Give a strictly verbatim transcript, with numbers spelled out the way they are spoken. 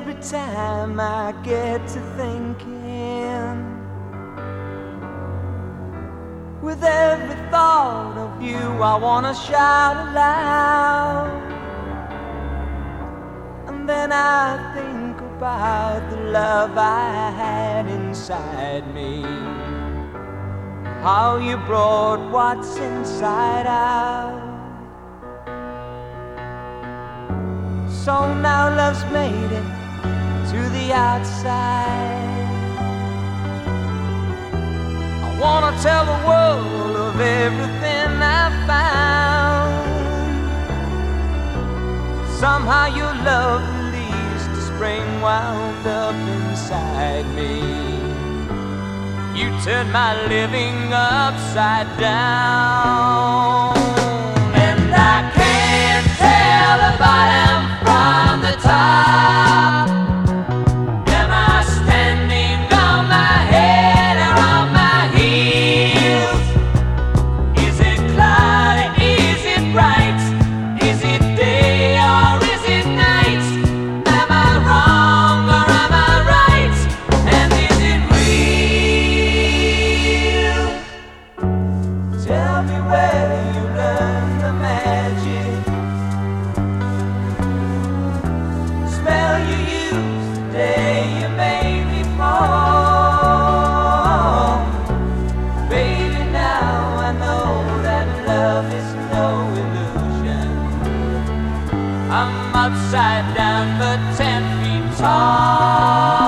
every time I get to thinking, with every thought of you I wanna shout aloud. And then I think about the love I had inside me, how you brought what's inside out. So now love's made it to the outside. I wanna tell the world of everything I found. Somehow your love released the spring wound up inside me. You turned my living upside down. And I can't tell the bottom from the top. Am I standing on my head or on my heels? Is it cloudy? Is it bright? Is it day or is it night? Am I wrong or am I right? And is it real? Tell me where you learned the magic. Smell you used the day you made me fall. Baby, now I know that love is no illusion. I'm upside down but ten feet tall.